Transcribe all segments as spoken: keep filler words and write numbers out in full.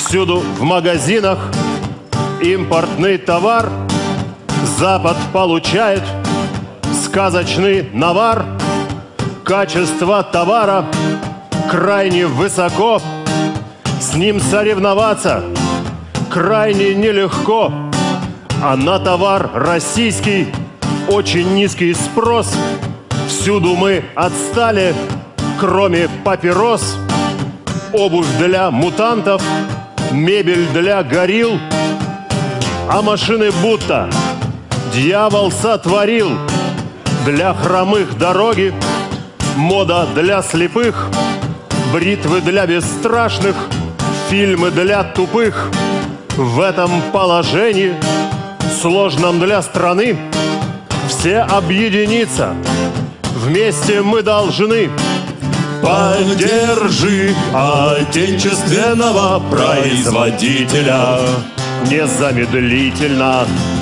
Всюду в магазинах импортный товар. Запад получает сказочный навар. Качество товара крайне высоко. С ним соревноваться крайне нелегко. А на товар российский очень низкий спрос. Всюду мы отстали, кроме папирос. Обувь для мутантов, мебель для горилл. А машины будто дьявол сотворил. Для хромых дороги, мода для слепых, бритвы для бесстрашных, фильмы для тупых. В этом положении, сложном для страны, все объединиться вместе мы должны. Поддержи отечественного производителя незамедлительно.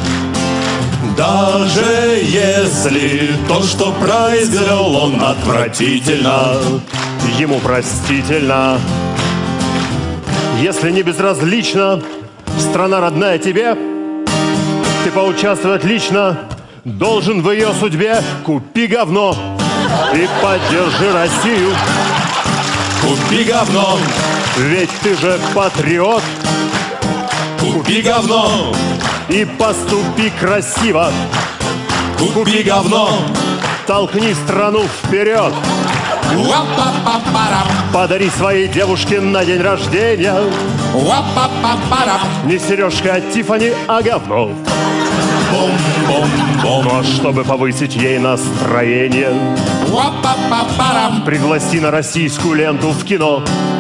Даже если то, что произвел он, отвратительно, ему простительно. Если не безразлична страна родная тебе, ты поучаствовать лично должен в ее судьбе. Купи говно и поддержи Россию. Купи говно, ведь ты же патриот. Купи говно и поступи красиво. Купи говно, толкни страну вперед. Подари своей девушке на день рождения не сережка от Тиффани, а говно. Бом-бом-бом. Ну а чтобы повысить ей настроение, пригласи на российскую ленту в кино.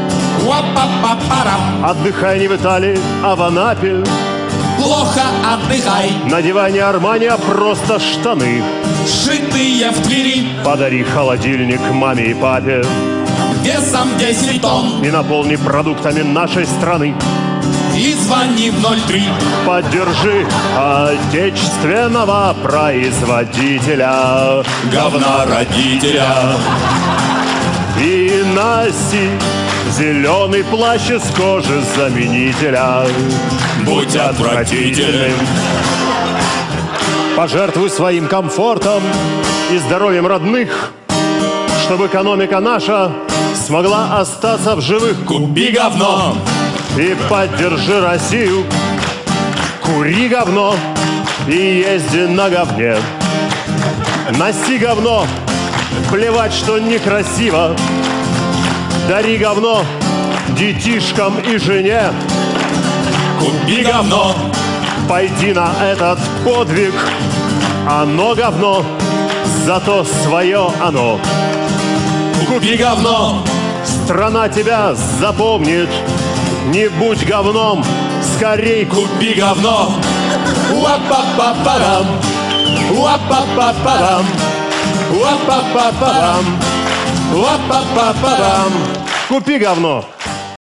Отдыхай не в Италии, а в Анапе. Плохо отдыхай. Надевай не Армани, а просто штаны, сшитые в Твери. Подари холодильник маме и папе весом десять тонн и наполни продуктами нашей страны. И звони в ноль три. Поддержи отечественного производителя говна родителя. И носи зеленый плащ из кожи заменителя. Будь отвратительным. Пожертвуй своим комфортом и здоровьем родных, чтобы экономика наша смогла остаться в живых. Купи говно и поддержи Россию. Кури говно и езди на говне. Носи говно, плевать, что некрасиво. Дари говно детишкам и жене. Купи говно, пойди на этот подвиг. Оно говно, зато свое оно. Купи говно, страна тебя запомнит. Не будь говном, скорей купи говно. Уа-па-па-парам, уа-па-па-парам, уа-па-па-парам, уа-па-па-парам. Купи говно.